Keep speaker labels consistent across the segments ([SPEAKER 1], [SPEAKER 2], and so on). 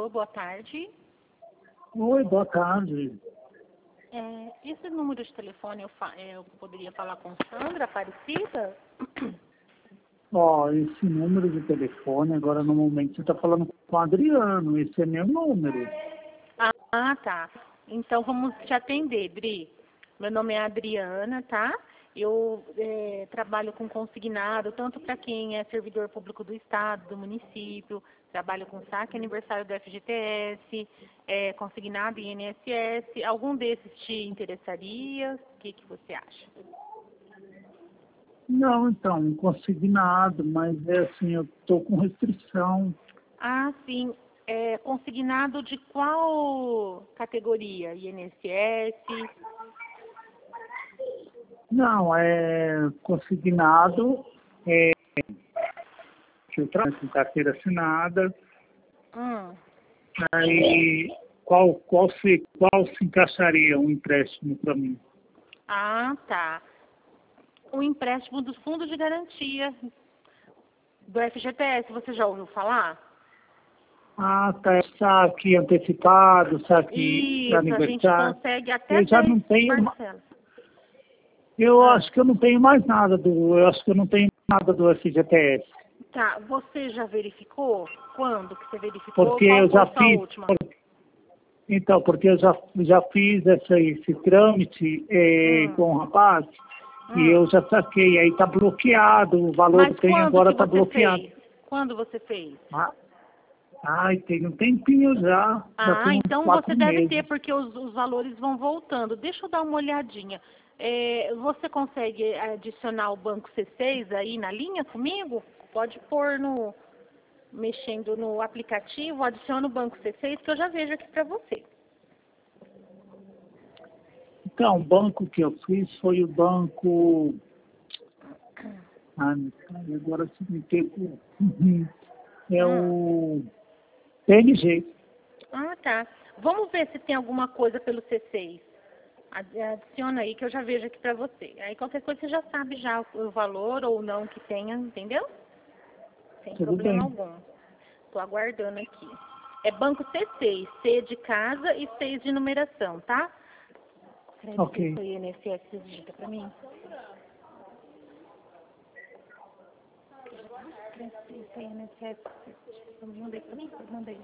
[SPEAKER 1] Alô, boa tarde.
[SPEAKER 2] Oi, boa tarde.
[SPEAKER 1] Esse número de telefone eu poderia falar com Sandra Aparecida?
[SPEAKER 2] Ó, esse número de telefone, agora no momento você está falando com o Adriano, esse é meu número.
[SPEAKER 1] Ah, tá. Então vamos te atender, Dri. Meu nome é Adriana, tá? Eu trabalho com consignado, tanto para quem é servidor público do Estado, do município, trabalho com saque aniversário do FGTS, consignado INSS. Algum desses te interessaria? O que você acha?
[SPEAKER 2] Não, então, consignado, mas é assim, eu estou com restrição.
[SPEAKER 1] Ah, sim. Consignado de qual categoria? INSS?
[SPEAKER 2] Não, é consignado, que eu trabalho com carteira assinada. Aí, qual se encaixaria um empréstimo para mim?
[SPEAKER 1] Ah, tá. O empréstimo dos fundos de garantia do FGTS, você já ouviu falar?
[SPEAKER 2] Ah, tá, saque antecipado, saque para
[SPEAKER 1] Isso, a gente
[SPEAKER 2] aniversário.
[SPEAKER 1] consegue até
[SPEAKER 2] Eu já
[SPEAKER 1] 10
[SPEAKER 2] não tenho,
[SPEAKER 1] parcelas.
[SPEAKER 2] eu acho que eu não tenho mais nada eu acho que eu não tenho nada do FGTS.
[SPEAKER 1] Tá, você já verificou? Quando que você verificou?
[SPEAKER 2] Porque
[SPEAKER 1] Qual
[SPEAKER 2] eu
[SPEAKER 1] foi
[SPEAKER 2] já
[SPEAKER 1] a sua
[SPEAKER 2] fiz,
[SPEAKER 1] última?
[SPEAKER 2] então, porque eu já fiz esse trâmite com o rapaz e eu já saquei, aí tá bloqueado, o valor
[SPEAKER 1] Mas
[SPEAKER 2] que tem
[SPEAKER 1] quando
[SPEAKER 2] agora
[SPEAKER 1] que
[SPEAKER 2] tá
[SPEAKER 1] você
[SPEAKER 2] bloqueado.
[SPEAKER 1] fez? Quando você fez?
[SPEAKER 2] Tem um tempinho já tem uns
[SPEAKER 1] Então
[SPEAKER 2] 4
[SPEAKER 1] você deve ter,
[SPEAKER 2] meses.
[SPEAKER 1] porque os valores vão voltando. Deixa eu dar uma olhadinha. Você consegue adicionar o banco C6 aí na linha comigo? Pode pôr mexendo no aplicativo, adiciona o banco C6 que eu já vejo aqui para você.
[SPEAKER 2] Então, o banco que eu fiz foi o banco... agora se me pegou. É o PNG.
[SPEAKER 1] Ah, tá. Vamos ver se tem alguma coisa pelo C6. Adiciona aí que eu já vejo aqui para você. Aí qualquer coisa você já sabe já o valor ou não que tenha, entendeu? Sem
[SPEAKER 2] Tudo
[SPEAKER 1] problema
[SPEAKER 2] bem.
[SPEAKER 1] algum. Estou aguardando aqui. É banco C6, C de casa e 6 de numeração, tá?
[SPEAKER 2] Ok.
[SPEAKER 1] Crédito INSS, você digita para mim? Crédito INSS, mandei para mim? Mandei.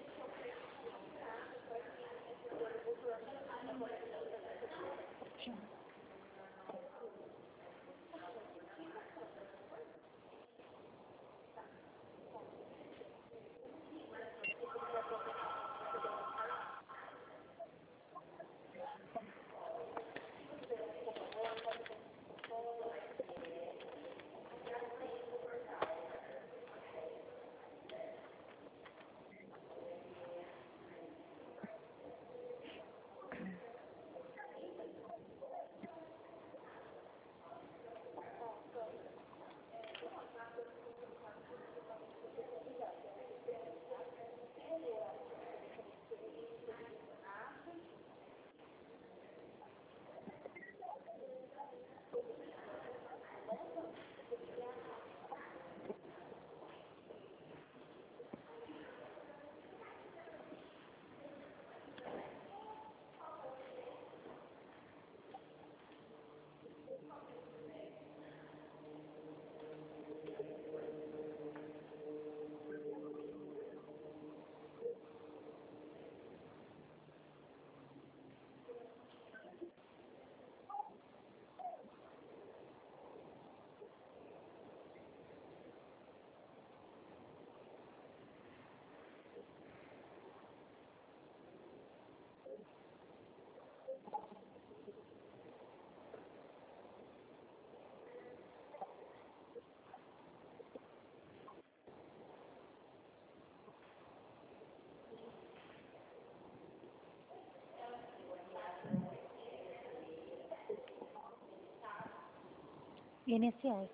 [SPEAKER 1] INSS.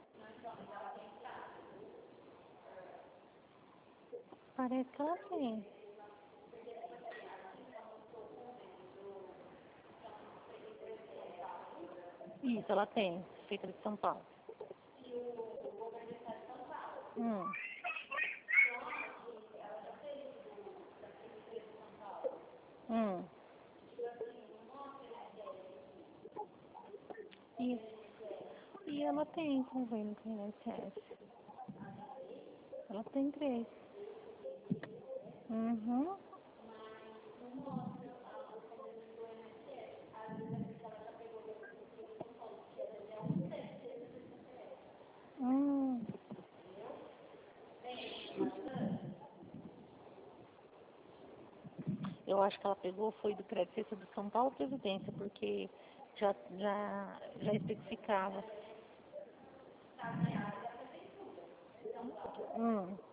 [SPEAKER 1] Parece que ela tem. Isso, ela tem. Feita de São Paulo. Hum. E, e ela tem convênio com o INSS. Ela tem 3. Uhum. Hum. Eu acho que ela pegou, foi do crédito do São Paulo Previdência, porque já especificava.